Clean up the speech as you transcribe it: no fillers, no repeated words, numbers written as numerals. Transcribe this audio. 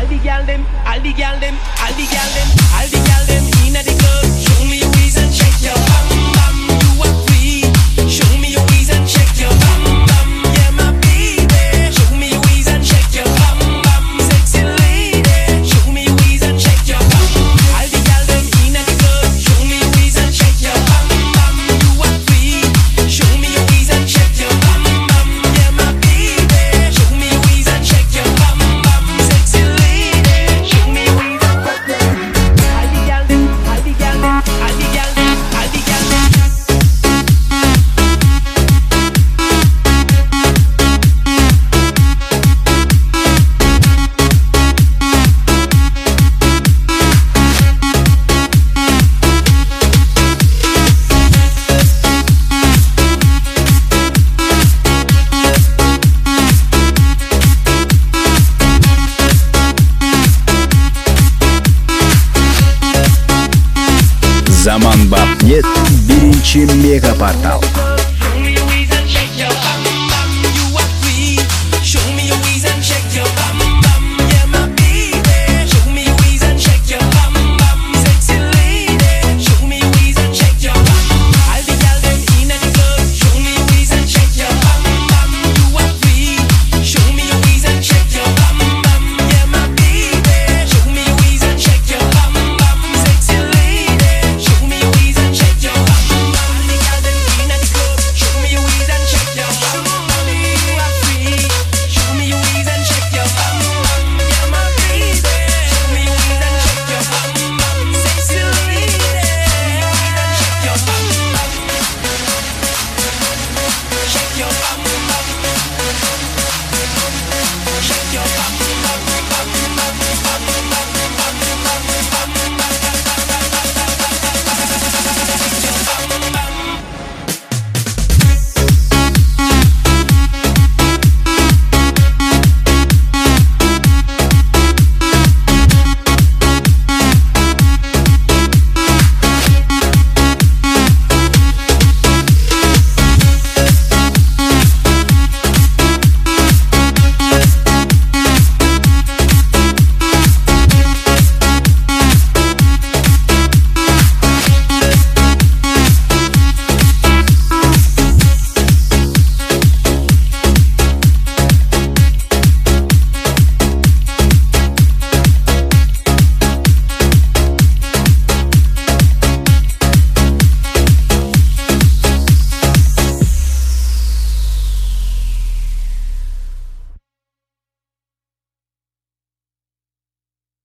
all the gal them, all the gal them, all the gal them, all the gal them inna the club. Show me your ways and shake your bum bum. You are free. Show me your ways and shake your bum bum. Yeah, my baby. Show me your ways and shake your bum bum. Sexy lady. Show me your ways and shake your bum. All the gal them inna the club. Show me your ways and shake your bum bum. You are free. Show me your ways and shake your bum bum. Yeah, my baby. Show me your ways and shake your bum bum. Sexy lady. Show me your ways and shake your bum. All the gal them, all the gal them, all the gal them, all the gal them. Заман бап нет, birinchi mega portal.